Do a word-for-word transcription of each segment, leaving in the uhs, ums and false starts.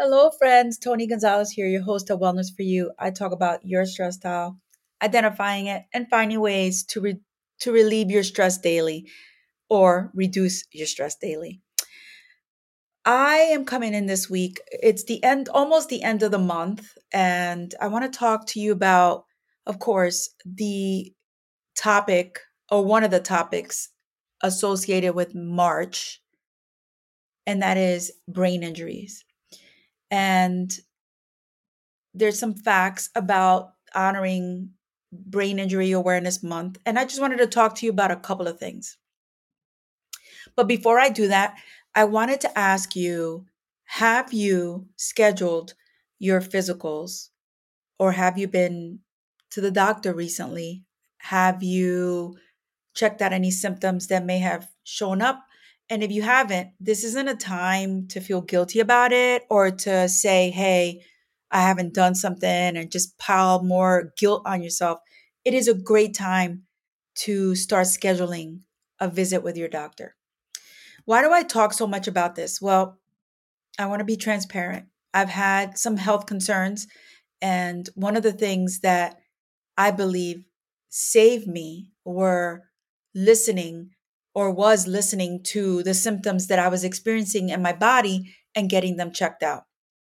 Hello, friends. Tony Gonzalez here, your host of Wellness for You. I talk about your stress style, identifying it, and finding ways to re- to relieve your stress daily or reduce your stress daily. I am coming in this week. It's the end, almost the end of the month, and I want to talk to you about, of course, the topic or one of the topics associated with March, and that is brain injuries. And there's some facts about honoring Brain Injury Awareness Month. And I just wanted to talk to you about a couple of things. But before I do that, I wanted to ask you, have you scheduled your physicals or have you been to the doctor recently? Have you checked out any symptoms that may have shown up? And if you haven't, this isn't a time to feel guilty about it or to say, hey, I haven't done something and just pile more guilt on yourself. It is a great time to start scheduling a visit with your doctor. Why do I talk so much about this? Well, I want to be transparent. I've had some health concerns, and one of the things that I believe saved me were listening or was listening to the symptoms that I was experiencing in my body and getting them checked out.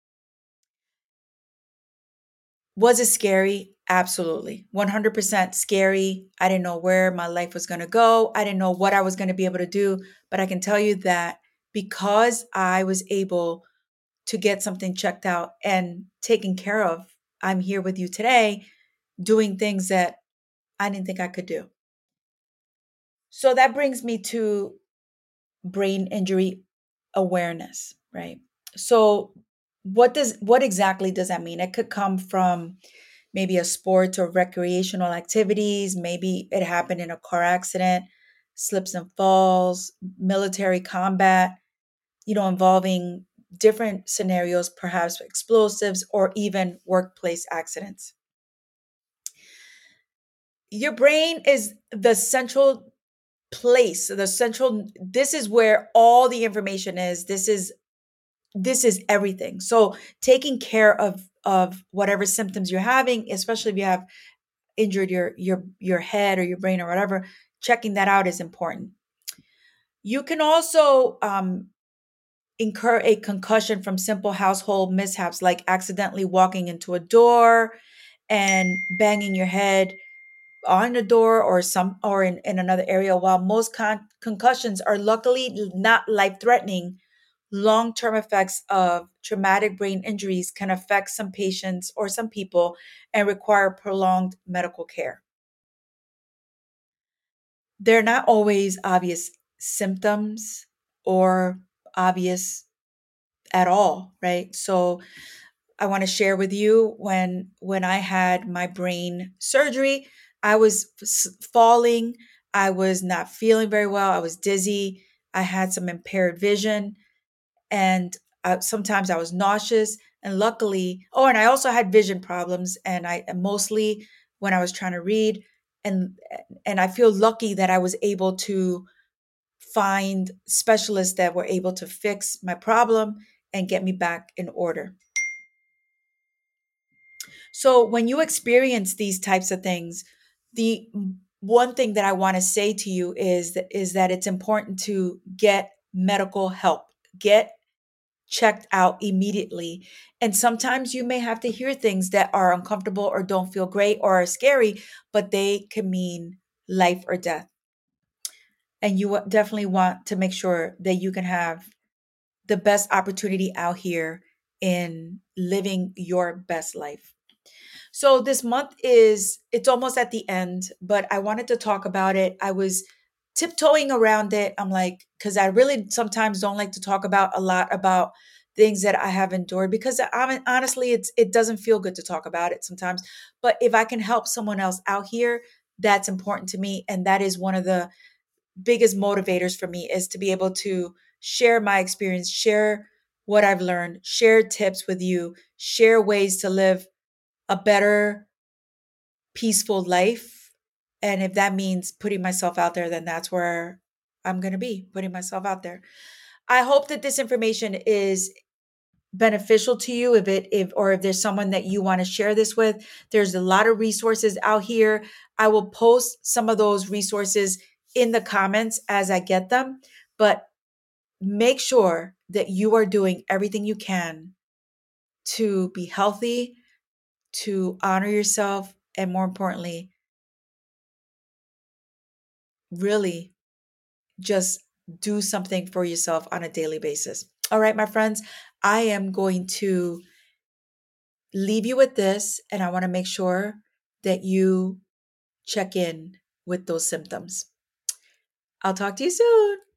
Was it scary? Absolutely. one hundred percent scary. I didn't know where my life was going to go. I didn't know what I was going to be able to do. But I can tell you that because I was able to get something checked out and taken care of, I'm here with you today doing things that I didn't think I could do. So that brings me to brain injury awareness, right? So what does what exactly does that mean? It could come from maybe a sports or recreational activities, maybe it happened in a car accident, slips and falls, military combat, you know, involving different scenarios, perhaps explosives or even workplace accidents. Your brain is the central place, the central this is where all the information is. This is this is everything. So taking care of of whatever symptoms you're having, especially if you have injured your your your head or your brain or whatever, checking that out is important. You can also um, incur a concussion from simple household mishaps like accidentally walking into a door and banging your head on the door or some or in, in another area. While most con- concussions are luckily not life threatening, long-term effects of traumatic brain injuries can affect some patients or some people and require prolonged medical care. They're not always obvious symptoms or obvious at all, right? So I want to share with you when when I had my brain surgery, I was s- falling, I was not feeling very well, I was dizzy, I had some impaired vision, and uh, sometimes I was nauseous. And luckily, oh, and I also had vision problems, and I and mostly when I was trying to read, and and I feel lucky that I was able to find specialists that were able to fix my problem and get me back in order. So when you experience these types of things, the one thing that I want to say to you is that, is that it's important to get medical help. Get checked out immediately. And sometimes you may have to hear things that are uncomfortable or don't feel great or are scary, but they can mean life or death. And you wa- definitely want to make sure that you can have the best opportunity out here in living your best life. So this month is it's almost at the end, but I wanted to talk about it. I was tiptoeing around it. I'm like, because I really sometimes don't like to talk about a lot about things that I have endured because I honestly it's it doesn't feel good to talk about it sometimes. But if I can help someone else out here, that's important to me. And that is one of the biggest motivators for me is to be able to share my experience, share what I've learned, share tips with you, share ways to live a better, peaceful life. And if that means putting myself out there, then that's where I'm going to be putting myself out there. I hope that this information is beneficial to you, if it if or if there's someone that you want to share this with, there's a lot of resources out here. I will post some of those resources in the comments as I get them, but make sure that you are doing everything you can to be healthy, to honor yourself, and more importantly, really just do something for yourself on a daily basis. All right, my friends, I am going to leave you with this, and I want to make sure that you check in with those symptoms. I'll talk to you soon.